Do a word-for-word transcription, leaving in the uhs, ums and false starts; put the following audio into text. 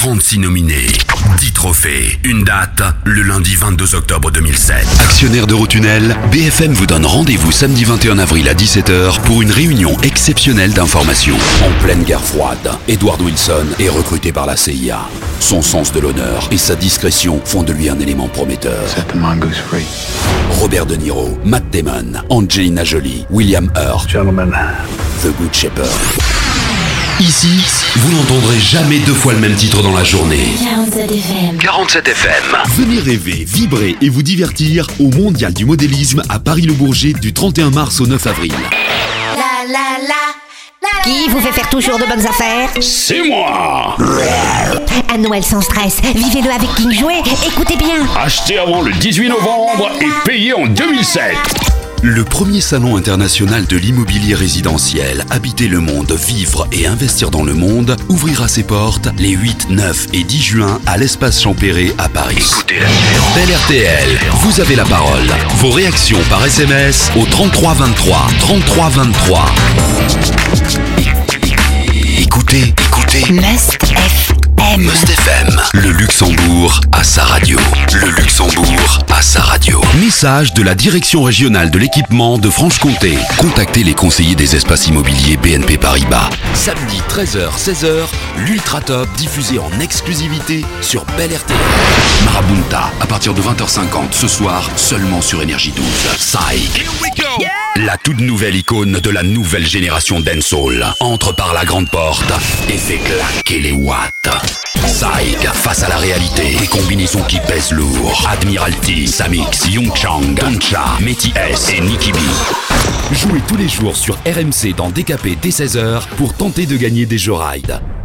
trente-six nominés, dix trophées, une date, le lundi vingt-deux octobre deux mille sept. Actionnaire d'Eurotunnel, B F M vous donne rendez-vous samedi vingt et un avril à dix-sept heures pour une réunion exceptionnelle d'information. En pleine guerre froide, Edward Wilson est recruté par la C I A. Son sens de l'honneur et sa discrétion font de lui un élément prometteur. Robert De Niro, Matt Damon, Angelina Jolie, William Hurt, Gentlemen, The Good Shepherd. Ici, vous n'entendrez jamais deux fois le même titre dans la journée. quarante-sept F M. quarante-sept F M. Venez rêver, vibrer et vous divertir au Mondial du modélisme à Paris-le-Bourget du trente et un mars au neuf avril. La la la. Qui vous fait faire toujours de bonnes affaires? C'est moi! Un Noël sans stress, vivez-le avec King Jouet, écoutez bien. Achetez avant le dix-huit novembre et payez en deux mille sept. Le premier salon international de l'immobilier résidentiel, Habiter le monde, vivre et investir dans le monde, ouvrira ses portes les huit, neuf et dix juin à l'espace Champéret à Paris. Écoutez la différence. Bel R T L, vous avez la parole. Vos réactions par S M S au trente-trois vingt-trois, trente-trois vingt-trois. Écoutez, écoutez. Must F M. Must F M. Le Luxembourg a sa radio. Le Luxembourg a sa radio. Message de la Direction régionale de l'équipement de Franche-Comté. Contactez les conseillers des espaces immobiliers B N P Paribas. Samedi treize heures seize heures, l'Ultra Top diffusé en exclusivité sur Bel R T L. Marabunta à partir de vingt heures cinquante ce soir seulement sur Énergie douze. Psych. La toute nouvelle icône de la nouvelle génération dancehall entre par la grande porte et fait claquer les watts. Psych face à la réalité, des combinaisons qui pèsent lourd. Admiralty, Samix, Young Chang, Doncha, Métis S et Nicky B. Jouez tous les jours sur R M C dans D K P dès seize heures pour tenter de gagner des jeux ride.